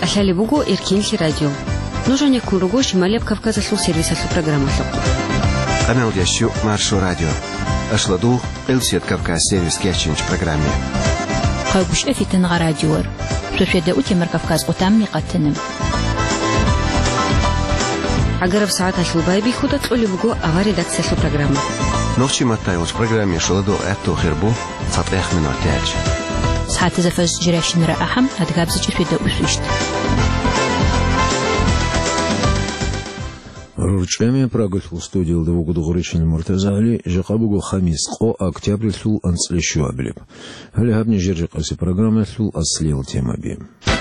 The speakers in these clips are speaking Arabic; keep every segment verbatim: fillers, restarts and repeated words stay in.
Ашали бугу Иркинли радио. Нужен якун руго Шималия Кавказа слу сервиса слу программа слу. Канал ящу Маршу радио. Ашладу Элсет Кавказ сервис кешинч программе. Хабуш эфитен радио. Шушеда утимер Кавказ утамми قتنم. Агараб саат ашлу байби худа тли бугу ава редакция слу программа. Новчи матайлс программе шладу эту хербу сатех минутяч. ساعات زفز جراشن رأحم هتجابز جفيدة وشوشت. Ручами прогулку студию до угоду горячей муртазали, жакабугу хамис о октябрь сул анслещу облеп. Галябни жержик оси программы сул ослил темаби.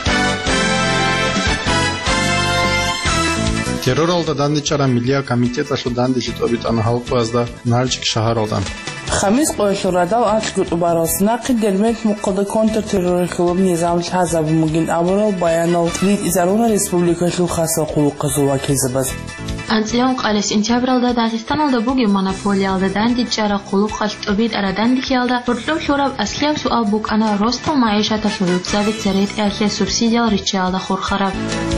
Terror oldu dandiçara Milliya Komiteta şu dandişit obitan halkvazda narcık şahar oldan. خميس قوشوراداو أشكر أبارسنا قدرمت مقدر كونتر تيرور كلوب نظام الحزب ممكن أمره بيانو ليد إزارون ريسبوبليكا شو خاصة قوة قزوة كذبز. أنتيون قال سنتابرالدا داغستان olda bugün monopoliyalda dandiçara qulup xalt obid aradan dikiyalda portlov şorab asliyav sual buk ana rosta maişata şuruk zavit zaret erke subsidiyal rичалда хурхарab.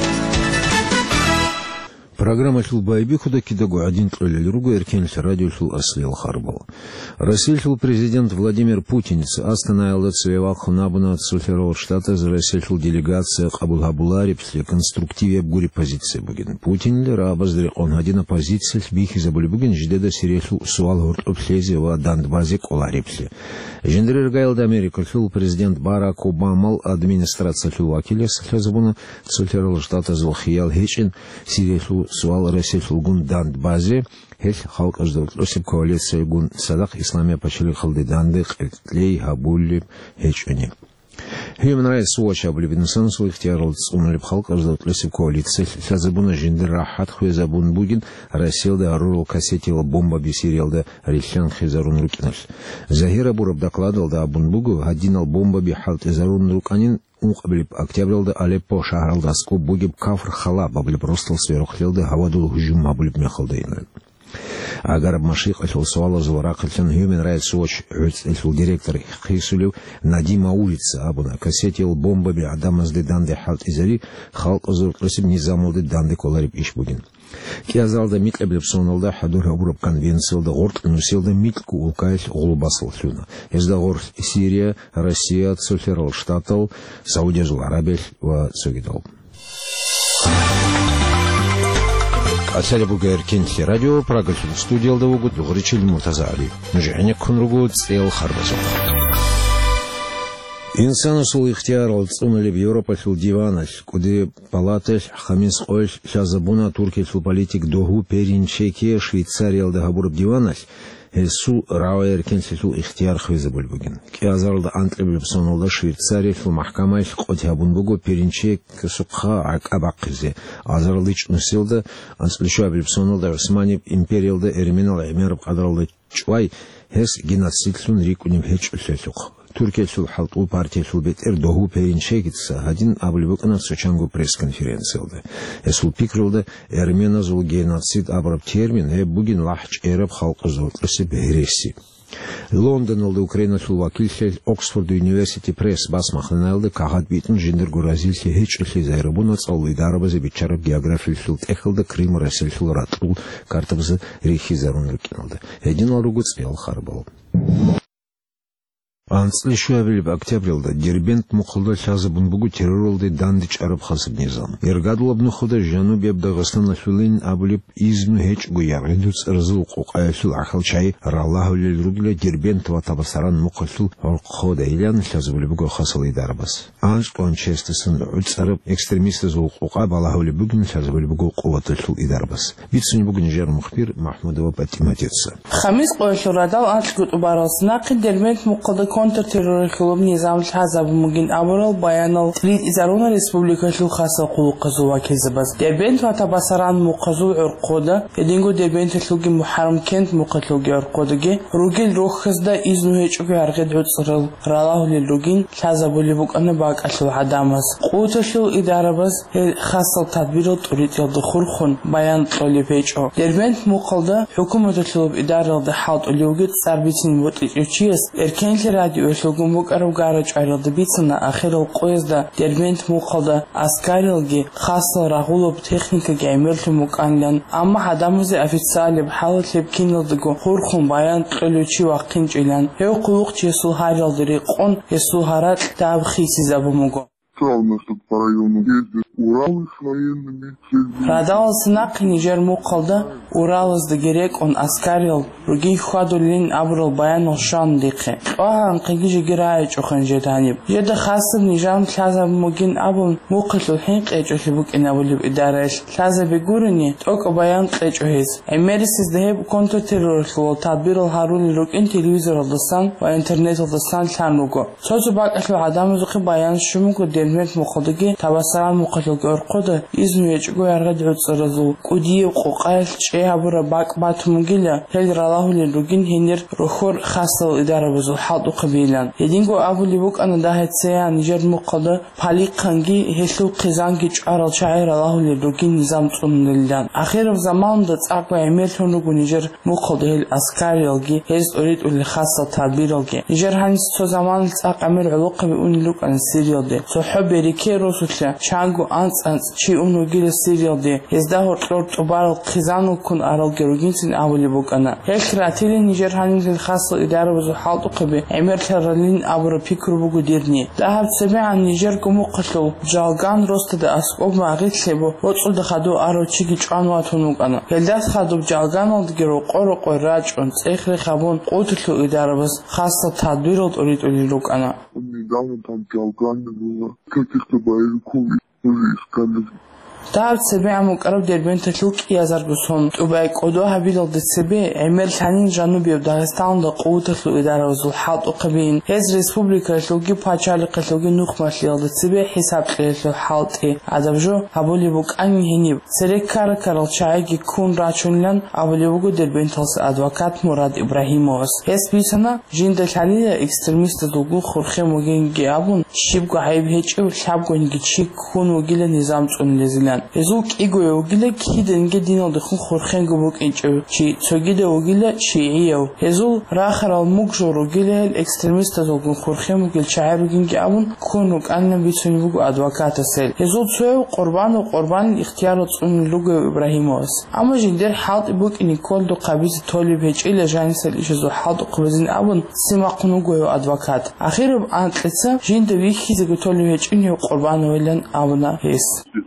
Программа «Шул Байбихуда» кидагу один тролль другу эркенс радио «Шул Аслил Харбал». Россия шул президент Владимир Путин остановил цвевал хунабуна от Суферова штата за Россия шул делегация Абулгабулари после конструктиве обгури позиции бугин. Путин ли рабаздри он один оппозиция бихи забыли бугин ждеда серешу суал горд обслези в дандбазе коларипсли. Жендер Гайлд Америка шул президент Барак Обама администрация шул вакиля сахлязабуна Суферова штата злохиял хечин серешу суал Россия шулгун дандбазе هل خلق أجدر الأسب كواليسيا يقول صدق إسلامية بشري خلدي داندق لي هبولي هيش أني هي من رأي سوى شابولي بنسان سوى اختيار التصون اللي بخلق أجدر الأسب كواليسيا لازبونا جندر راحات خوي زبون بوجين راسيل دا رورو كاسيتي لبومبا بسيريال دا ريشان خيزارون روكناش زهير أبو رب دقلادل دا أبون بوجو هدين البومبا بحالت إزارون روكانين وقبل أكتوبر دا أليبو شهر دا سكوب بوجب كافر خلاب قبل بروستل سيروخليل دا هوادو هجوم قبل بمخلدين Агараб Маших ошел суала зворак ошел Human Rights Watch ошел директор Хисулев Надима улица абуна кассетил бомбаби адамаз де данде халт изари халк озуртласиб низамолде данде колариб иш бугин. Киазалда митлеблеп соналда хадур абураб конвенциялда горд нусилда митлку улкайш улбасыл шуна. Езда гор Сирия, Россия, Цуферал штатал, Саудия жил Арабель ва Цугидал. Асали бугер кенти радио программа студиялда угуд горячил муртазали. Нужаня кунругуд сел харбазов. Инсан усул ихтияр алцунали в Европа шул диванаш, куди палаташ хамис ойш шазабуна турки шул политик доху перинчеке Швейцария дагабурб диванаш. Су рауэр кенти шул ихтияр хвизабул бугин. Киазалда антребл сонолда Швейцария шул махкама қотябун бугу перинчек сукха акабақизе. Азарлыч нусилда анслишуабл сонолда Османи империалда эрминал эмерб қадралда чуай хес геноцид шул рикуним хеч усесук. Türkiye sul halkı partiye sul beter doğu perinçe gitse hadin ablibukana soçango press-konferansiyalda. Esul pikrilde Ermena zul genocid abrab termin he bugün lahç erab halkı zortlısı behresi. London'da Ukrayna sul vakilse Oxford University Press basmaqlanaldı kahat bitin jender gorazilse hiç ülke zayrabuna çallı darabazı biçarab geografi sul tehilde Krim rasil sul ratul kartabızı rihi zarun rıkinaldı. Hedin alugut spel harbal. Анцлишуабил в октябрелда Дербент мухалда шазабун бугу терроролды дандич араб хасыб низам. Иргадул обнухуда Жануби Дагестан филин абулип изну хеч гуяридуц рзук уқаясул ахалчай раллаху лилругля Дербент ва табасаран мухасул орқода илян шазабул бугу хасалы дарбас. Анш кончестесын уц араб экстремисты зук уқа балаху ли бугин шазабул бугу қуватылшул идарбас. Битсуни бугин жер мухбир Махмудова Патиматетса. Хамис қойшурадал аншкут убарасына Дербент мухалда كونتر تيرور كلوب نظام الحزب ممكن أمره بيانو ليد إزارون ريسبوبليكا شو خاصة قوة قزوة كذبز. دبنت وتبصران مقزو عرقودة يدينغو دبنت تلوجي محرم كنت مقتلوجي عرقودة روجل روخز ده إذنه هيك أبي عرقد عود صرل رالله للروجين الحزب اللي بق أنا باق أشلو حدامس قوة شو إدارة بس خاصة تدبيره طريق الدخول خن بيان طولي بيج أو دبنت مقلده حكومة تلوب إدارة ده حاط اللي وجد سربيتين وتلتشيس إركان راديو شلون مقرب قارج على ضبيطنا آخر القويس ده دربنت مقلده عسكريلجي خاصة رغولو بتكنيكا جعملت مقانلن أما حداموزي أفيتسالي بحالة لبكين لدقو خورخون بايان قلوشي واقينج إلان هيو قلوق جيسو هاريل دريقون يسو هارات تاب خيسي زابو مقو Радал сынақ Нижер муқалда Уралыз дегерек он аскарил руги хадулин абрал баян олшан диқи. Охан қиги жегирай чохан жетаниб. Еда хасып Нижан тлаза мугин абун муқилу хин қечохибук инавулиб идараш. Тлаза бигурини тока баян қечохиз. Эмерисиз дехеб контртеррорлу табирал харули рук ин телевизор олдасан ва интернет олдасан тлануго. Созу бак ашлу адаму зуқи баян шумуку дермет муқалдаги табасаран муқилуги орқода изнуеч гуярга дёцразу. Кудиев қоқайл чеябура бак батумгиля хел ралахули ругин хенер рухор хасал идара бузу халду қабилан. Единго абулибук ана дахетсея Нижер муқалда пали қанги хеслу қизанги чарал чай ралахули ругин низам цуннилдан. Ахир в заманда цаква эмелтон ругу Нижер муқалда хел аскариалги хест орит ули хасал табиралги. Нижер ханис со заман цак амир улуқа би унилук ан сириалди. Со хобби рике росутля чангу анц анц чи уну гиле сириалди. Хезда хортлор тубарал қизану кун арал геругинсин абулибук ана. Хелхратили Нижер ханис хел хасал идара бузу халду قبي عمر ترلين أبر بيكر بقدرني ذهب سبعا نيجر كمقتلو جالغان روست ده أسقوب معقد سبو وصل دخدو أرو تشيكي جوان واتونوك أنا هلدات خدو جالغان ودقرو قرو قراج ون تأخر خابون قوتلو إدارة بس خاصة تدبيرو تريد أوليلوك أنا النظام تام جالغان نبوه كتك تبايل كوي وريس دعوت سبع مقرب دربين تلوك يازر بسون وبايك قدو هبيل الدسبع عمل ثاني جنوبي وداغستان دا قوة تلو إدارة وزلحات وقبين هز ريسبوبليكا تلوكي باشالي قتلوكي نخمت ليال الدسبع حساب تلو حالت هي عدبجو هبولي بوك أني هنيب سريك كارا كارل شايكي كون راشون لن هبولي بوكو دربين تلس أدوكات مراد إبراهيموس هز بيسانا جين دلالي اكسترميست دوغو خورخي موغين جيابون شيبگو عيب هيچ او شابگو نگي چي كون وگيل نظام چون لزيلان ازوك ايگو وگيل كيدنگه دينو دخون خورخنگو بوك انچو چي تسوگيده وگيل شيعيو ازول راخر الموگجو وگيل الاكسترميست دوغو خورخنگو وگيل شعبگين جيابون كون وگ انن بيتوني بوگو ادوكات سيل ازول سويو قربان و قربان اختيارو چون لوگو إبراهيموس اما جندر حالت بوك اني كل دو قبيز طالب هيچ إلا جانسل إيش زو حالت قبيزين أبون سيماقنو جوي أدوكات أخير بأن تلسا جند ويكي زو طالب هيچ إني قربان ويلن أبونا هيس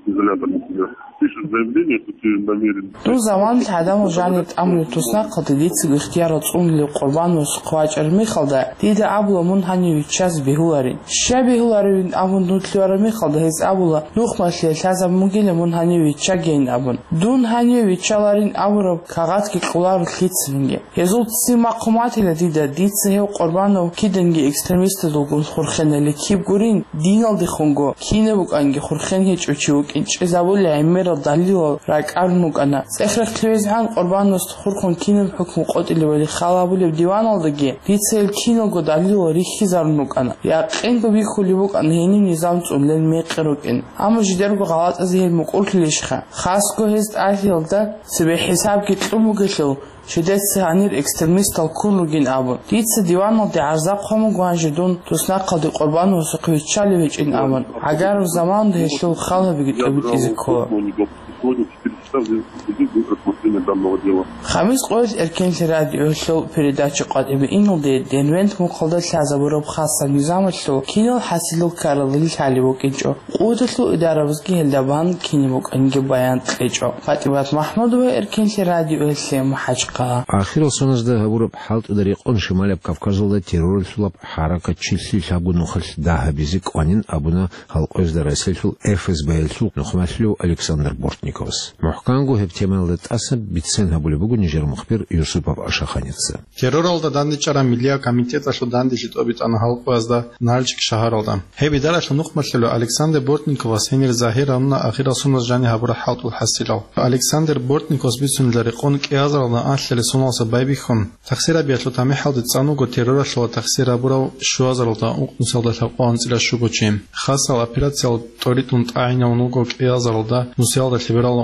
تو زمان تعدم جانت أمر تسنا قتديت اختيارات أون لقربان وسقواج أرمي خلدا ديد أبولا من هني ويتشاز بهولارين شبه هولارين أبون نوتلو أرمي خلدا هز أبولا نخمت للتازم مجيل من هني ويتشاجين أبون دون هني ويتشالارين أبورا كغات كي قلار كيتسنجي يزول تسمى قمات لديدا ديت سهو قربان وكيدنجي إكسترميست دوغون خورخن اللي كيب قرين دينال دي خونغو كينبوك أنجي خورخن هيج وچوك إنش إزابول عمير الدليل راك أرنوك أنا سأخرج تلويزيون قربان وستخوركم كين الحكم قد اللي ولي خالابو اللي بديوان الدقي ديتسيل كينو قدالي وريخي زارنوك أنا يقين ببيكو لبوك أن هيني نظام تقول للميقروك إن أما جداركو غلط أزهي المقولك ليشخا خاصكو هزت آهيل دا سبي حساب كتلومو قتلو شدت سهانير اكسترميست الكون لجين أبون ديتس ديوان الدي عزاق هم جوان جدون تسناق قد قربان وسقي تشالي ويج إن أبون عجار الزمان ده شلو خالة بيجي أبيت إزكوا خميس قويت إركين تراديو شلو بريداتش قادم إنه دي دينوينت مقالدة لعزبورو بخاصة نظام شلو كينو حاسلو كارليل تعليبو كينجو قوتلو إدارة بزكي هلدبان كينيبوك إنجي بيان تقيجو فاتبات محمود وإركين تراديو السلام حاجقا آخر السنة هبورو بحالت إداريقون شمالي بكافكازو دا تيرور سلاب حركة تشيلسي شابو نخلص داها بيزيك وانين أبونا هالقوز دا رسلسل إف إس بايلسل نخمسلو ألكسندر بورتنيكوس محكانغو هبتيمال لتأسب بيتسن هبولي بوغو نيجر مخبر يوسفов Ашаханица. Террор алда дандичара милия комитета шо дандичит обит ана халқу азда нарчик шахар алда. Хеби дара шо нухматлу Александр Бортников сенер захир амна ахира сунас жани хабура халту хасилал. Александр Бортников бисун ларикон киазар алда аншле сунаса байбихон. Тахсира биатлу тами халдит цануго террора шо тахсира бура шуазар алда уқнусалда тақуан цила шугочим. Хасал операция торитунт айна унуго киазар алда нусиалда либерала унқочим.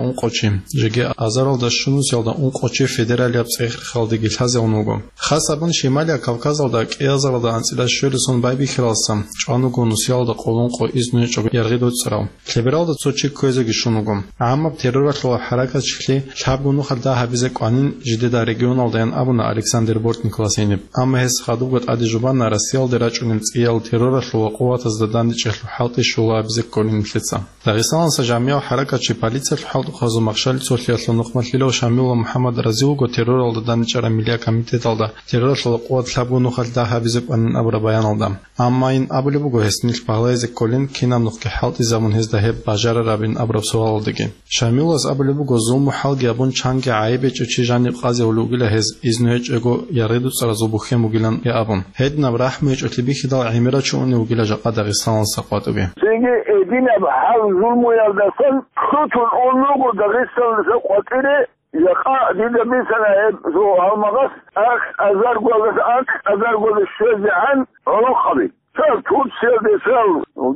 Ниджи, жеге азарал да шунус ялда он қочи федералия пцехр халди гилхазе онуго. Хасабын Шималия Кавказалда кеазалда анцила шөлсөн байби хиралсам, чануго нусялда қолонқо изнуйчог яргидот сарал. Либералда цочи көзеги шунуго. Amma terrorla harakat şekli şabgunu halda habize qanin jideda regionaldayan abuna Alexander Bortnikov senib. Amma hes xadugot adi jubanna Rossiyal derachunin tsiyal terrorla quvvat azdadan chehlu halti shula bize konin flitsa. Dag'iston sa jamia harakatchi politsiya haltu qazu maqshal so'liyatlu nuqmatlilo Shamil Muhammad Raziugo terroraldan chara milliy komitet alda terrorla quvvat şabgunu halda habize qanin abra bayan alda. Amma in ablugo hesnil paglayze kolin kinam nuqki halti zamun hezda heb bajara rabin abra so'aldagi. Шамилас абалебуго зуму халги абун чанги айбеч учижани qazi ulugila hez iznuech ego yaridu sarazubukhe mugilan ya abun hedna rahmech utlibikhi da imira chuni ugila jaqa Dag'iston saqatubi Senge edina hal zulmu yaldasan khutun ulugo Dag'iston saqatire yaqa dida misala zo almagas ak azar gogas ak azar gogas shazan oloqabi Sir, tut selde sel,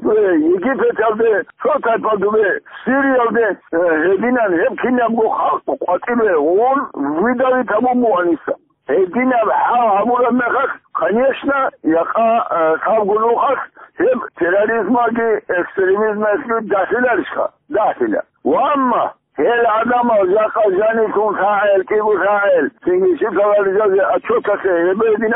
Yegipet alde, Sotay padume, Siriyalde, Hedinan hep kinam go halk, Qatile, ol, Vidavi tabumu anisa. Hedinam ha hamura mekak, Конечно, yaqa savguluqak, hep terörizmagi, ekstremizmagi dahilarishka, dahila. Wa هل عدم زاق جانيكم فاعل كيف فاعل سيجي شفا الرجال أشوكك يبيدنا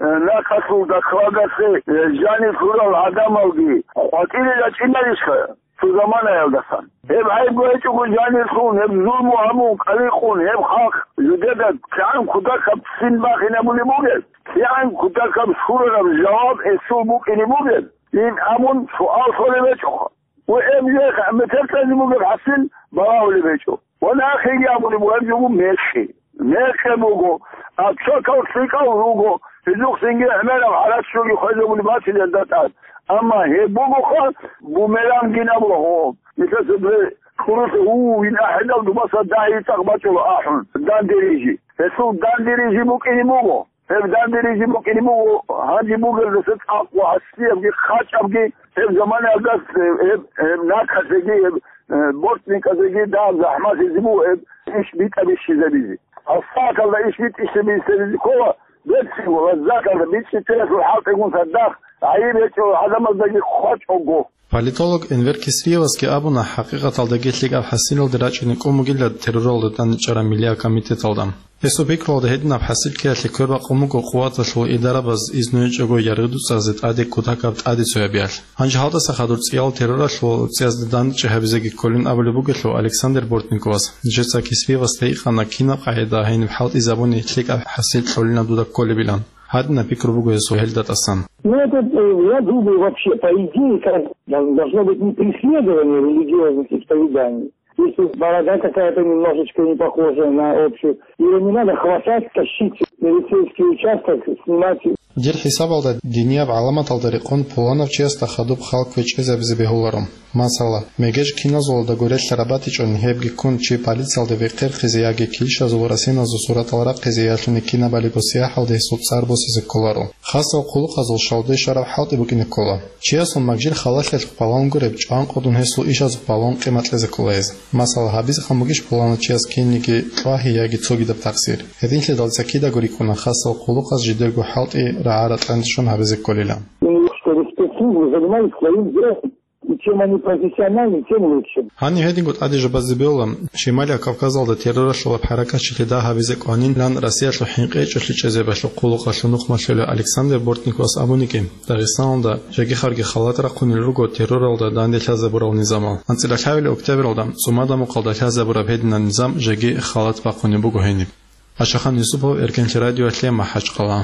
ناقصوا دخواقك جاني فرال عدم الجي قاتل الأشياء ليشك في زمان يلدسان هب عيب قويتكم جاني الخون هب ظلم وهمون قليقون هب خاق جددت كعن كدك بسين باقي نبولي موجد كعن كدك بسورة بجواب السول بوكي موجد لين أمون سؤال صلي بيتشوخ وإم يخ مترتزي موجد حسن براولي بيتشو وانا اخي يابوني مهمجو ميشي ميشي موجو اتشوكا وتسيكا وروجو هزوك سنجي احمالا وحالات شوكي خيزو من باتي لداتات اما هي بوجو خان بوميلان جينا بوهو مثل سبري خروس هو وين احدا ودباسا داعي تغباتو لآحن دان ديريجي هسو دان ديريجي موكيني موجو هب دان ديريجي موكيني موجو هانجي موجو لست اقوى حسي ابقي خاش ابقي هب زمان اقاس هب ناكا سيجي هب Bortnik azegi daha zahmat izimu iş bit abiş şizebizi. Asfakal da iş bit işe bir istediği kova. Betsi bu zakar da bit şi telefon halkı kun saddak. Ayıp ediyor adamazdaki koç ogo. Политолог Энвер Кисриевский абуна хақиқат алдагетлиг абхасил дирачини комугила терроролдан чара милия комитет алдам. Эсо бекролда хедин абхасил кеатли көрба комуго қувватлу идара баз изнуйчого яргыду сазет аде кутакаб аде соябиал. Анжи халта сахадур циял терроралу цияздан чехабизеги колин абалубугетлу Александр Бортниковас. Джеца Кисриевас тейхана кина қаида хейн халт изабуни тлиг абхасил холина дуда коли билан. Hadna пикрубуго эсо хелдат асан. Ну, это, я думаю, вообще, по идее, как, должно быть не преследование религиозных исповеданий. Если борода какая-то немножечко не похожая на общую, ее не надо хватать, тащить милицейский участок, снимать. Дер хисаб алда диния аламат алдарикон Пуланов честа хадуб халк вечеза бизбехуларом. Масала мегеш киназол да горел тарабатичон хебги кун чи полиция алда вектер хизияги киша зурасина зу сураталара хизияшни кина балигосия халде суцар босиз коларо. Хаса қулуқ азол шалде шарав халте букине кола. Чиасон магжил халатлет палон гуреб чан қодун хеслу ишаз палон қиматлезе колез. Масала хабиз хамугиш Пуланов чиас кинники вахи яги цогидаб тақсир. Хедин хедал закида горикуна хаса қулуқ аз жидерго халте раарат андшон хабизе колила. Чтобы спецслужбы занимались своим делом. И чем они профессиональны, тем лучше. Hani hedingot adi jabazibiola Shimaliya Kavkazalda terrorashlo harakat shilida habize qanin lan Rossiyashlo hinqech shlichezebashlo quluqashlo nuqmashlo Alexander Bortnikov abuniki Dag'istonda jagi xargi xalatara qunilrugo terroralda dandechaza burov nizamo antsila xavili oktyabralda sumada muqalda chaza burab hedina nizam jagi xalat baquni bugo henib Ашахан Юсупов Эркенчи радио Атлема Хачқала.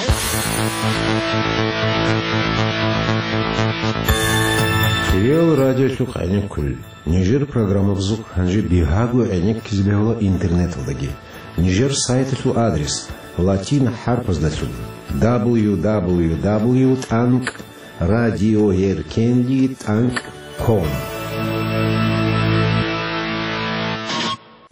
Сериал радио Шукайник Куль. Нижер программа взук ханжи бигагу эник кизбеула интернет вдаги. Нижер сайт су адрес латина харпас дасу дабл ю дабл ю дабл ю точка радиоеркенли точка ком.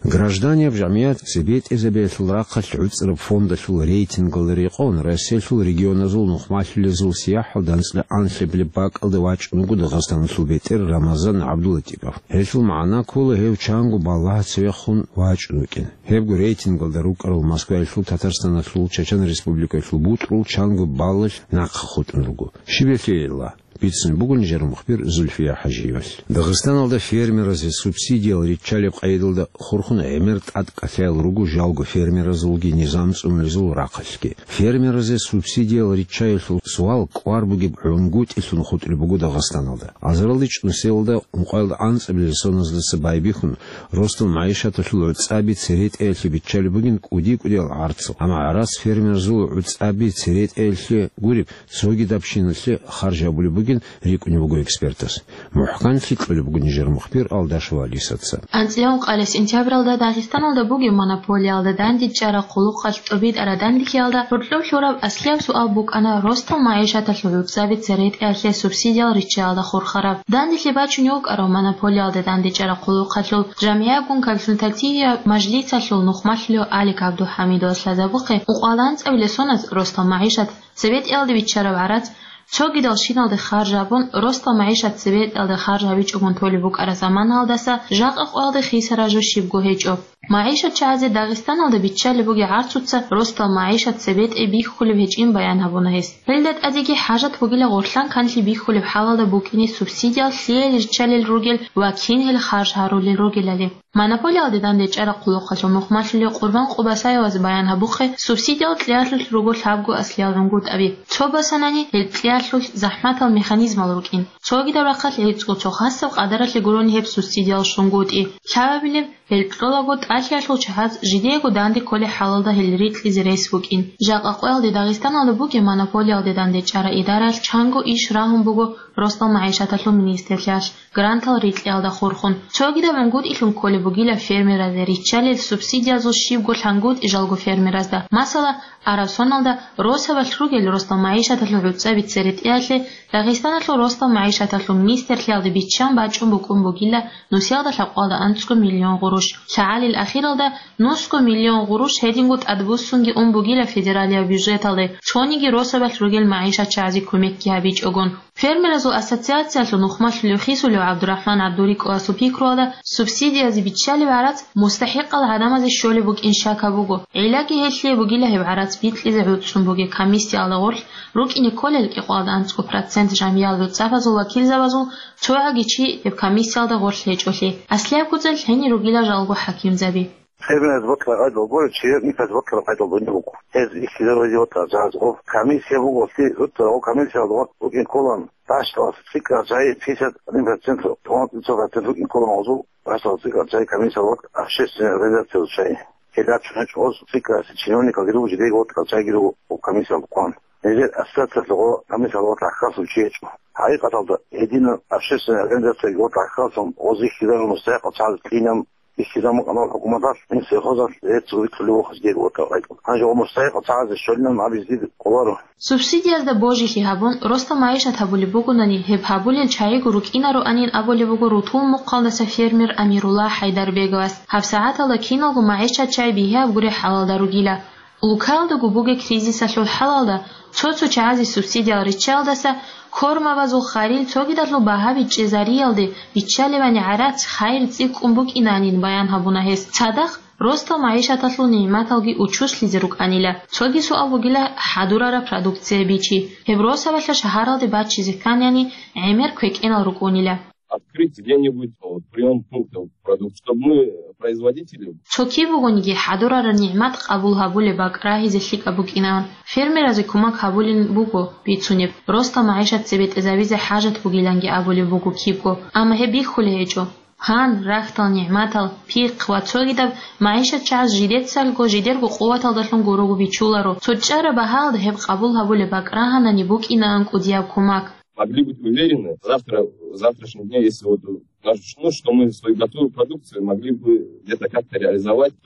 Граждане в Жамият Сибет изобретил рака льцер фонда шул рейтинг лрикон Россия шул региона зул нухмашле зул сияха дансле ансле блибак алдывач нугу Дагестан шул бетер Рамазан Абдулатипов. Хешул маана кулы хев чангу баллах цвехун вач нукин. Хевгу рейтинг лдарук арл Москва шул Татарстан шул Чечен Республика шул бутрул чангу баллах нақхут нугу. Шибефейла. Питсен бугун жермухбир Зульфия Хажиевал. Дагестан алда фермера за субсидиал ричалеп айдылда хурхуна эмерт ат кафел ругу жалгу фермера зулги низам цумлизул ракашки. Фермера за субсидиал ричайл суал кварбуги брунгут исун хутли бугу Дагестан алда. Азралдич нуселда унқайлда анс эблесонызды сабайбихун ростыл маишата шул уцаби церет эльхи бичали бугин куди кудел арцу. Ама арас фермер зул уцаби церет эльхи гуриб соги дапшинылхи харжа були бугин рик у него экспертас. Мухкан фиклю бугин жермухбир алдашева лисатса. Анцлеон қала сентябралда Дагестан алда буги монополия алдадан дичара қулуқ қалт арадан дикиалда пуртлу шураб аслиав суал бук ана ростал маишата шулук забит церет элхе субсидиал ричалда хурхараб. Дан дихлиба чунюк аро монополия алдадан дичара қулуқ қалт жамия гун консультативия мажлиса шул нухмашлю Алик Абду Хамидо аслазабуқи уқаланц авлесоназ ростал маишат Совет элди бичара барат چوگی دلشین آل خارجابون راستا معیشت سبید آل خارجابی چون تولی بک ارزمان آل دسته جاق آل خیس راجو شیب گوهیچ او معیشت چازی داغستان آل بیچال بگی عرضوتس راستا معیشت سبید ای بیخ خلی هیچ این بیان هبونه هست. هلدت ادیگی حاجت بگیل غرفلان کانتی بیخ خلی بحال بوکینی سوبسیدیال سیل رجال روگل و کین هل خارج هرولی روگلالی. Монополия دیدن دیچاره قلوقش و مخماشلی قربان قباسای از بیان هبوخه سوبسیدیال تلیارل روگل حبگو اصلیال رنگود ابی. چو بسنانی تلیارل زحمت الميخانيزم الروكين. شوقي دورقات لهيتسقو تخصص قدرت لجروني هب سوسيديال شنقود إيه. شعبيلم هالكلولاقود أشياء شهاد جديد قداندي كل حال ده هالريت لزريس بوكين. جاك أقوال دي داغستان على بوكي مونوبوليا دي داندي شارع إدارة شانغو إيش راهم بوجو رستل معيشة تلو منيستيرلاش جرانتال ريت لعدا خورخون. شوقي ده منقود إلهم كل بوجيلا فيرميرا ذي ريتشالي السوبسيديا زو شيب قول هنقود إجالجو فيرميراز ده. مثلا عربستان ده روسا والروجل رستل معيشة تلو عدسة بتسرت إياتلي داغستان تلو رستل معيشة تلو منيستيرلاش دي بيتشان باجون بوكون بوجيلا نوسيا ده لقاده أنتسكو مليون قروش. شعال الأخير ده نص مليون قروش هدينقط أدبوسونجي أم بوجيلا فيدراليا بيجت عليه شونيجي روسا بالرجل معيشة شعزي كوميكي هبيج أجون فيرمرزو أساسيات لو نخمش لوخيس ولو عبد الرحمن عبدوريك واسوبيك رودا سبسيديا زي بتشالي بعرات مستحق العدم از الشغل بوج إنشاء بوجو علاجي هالشيء بوجيلا هبعرات بيت لذا عودشون بوجي كميستي على غول روك إن كل الإقوال أنتكو براتسنت جميع وتصفزو وكيل زبازو شو عجيشي بكميستي على غول هيجولي أصلي أقول هني روجيلا جالجو حكيم زبي خيرنا ذكر قاعد أقول شيء نفس ذكر قاعد أقول نبوك هذا إشتراك رجوت جاز أو كميس يبغى في ذكر أو كميس يبغى وكين كلام تاشت فكرة جاي فيشت نفس سنتر توان تسوق تفكين كلام عزو تاشت فكرة جاي كميس يبغى أشيس رجعت في الشيء كذا شنو عز فكرة شنوني كغيرو جدي قلت كجاي غيرو وكميس يبغى نجد أساس اللغة كميس يبغى تحقق الشيء حقيقة هذا هدينا أشيس رجعت في قلت تحقق وزيك كذا المستحق تعال كلينام استخدام قناة الحكومات من سيخوض لتسويق في الوقت جديد وكذا هذا هو مستحق تعال الشغل مع بيزيد قواره سوبسيديا ده بوجي في هبون رست معيشة هبولي بوجونني هب هبولي الشاي جروك إنا رو أنين أبولي بوجو روتون مقالة فيرمر أمير الله حيدر بيجواس هب ساعات الله كينا جو معيشة شاي بيها بقولي حلال داروجيلا لوكال ده جوبوجي كريزيس أشول حلال ده توتو شعازي سوبسيديا ريتشال ده سا كورما وزو خاريل توجي دلو بها بيتجزاريال ده بيتشالي بني عرات خير تيك أمبوك إنانين بيان هبونا هست صدق روستا معيشة تطلو نعمات الجي أوتشوس لزروك أنيلا توجي سو أبوجيلا حدورة را برودكتسي بيجي هبروسا بس شهر ده بعد چیزی کن یعنی عمر كويك إن الركونيلا открыть где-нибудь вот, прием пунктов продуктов, чтобы мы производители. Чоки вогониги хадура ранимат قبول هبول باقراهي زلك أبوك إنان فيرمر از كوماك هبول بوكو بيتسونيب روستا معيشة سبيت إزابيز حاجة بوغيلانجي أبول بوكو كيبكو أما هبي خليهجو هان رختال نعمتال بيق واتوغيدب معيشة چاز جديد سالگو جديرگو قوة دلون گروگو بيچولارو تجار بحال هب قبول هبول باقراها نانيبوك إنان كودياب كوماك могли быть уверены завтра, в завтрашнем дне, если вот, ну, что мы свою готовую продукцию могли бы где-то как-то реализовать, то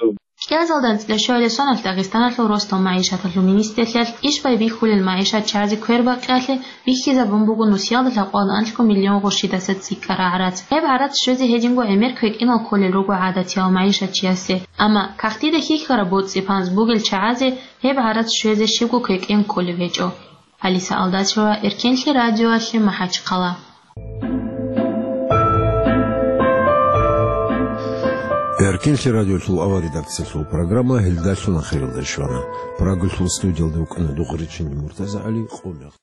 شكازلدان تدشوا لسنة داغستان لو رستم معيشة المينستير إيش باي بيخول المعيشة تشارزي كويربا قاتل بيخي زبون بوغو نسيال لقوان أنتكو مليون غشيدة ست سيكرا عرات هيب عرات شوزي هيجنغو أمريكا إنو كل الروغو عادتي أو معيشة تشياسي أما كاختي دهيك ربوت سيبانز بوغل تشارزي هيب عرات شوزي شيغو كويك إن كل فيجو أليسا ألداتشوا إركنشي راديو أشي محاج قلا Эркинши радио шул ава редакция шул программа Хилдашуна Хирилдашуна. Прогул шул студиялда укны дугричини Муртаза Али Қомер.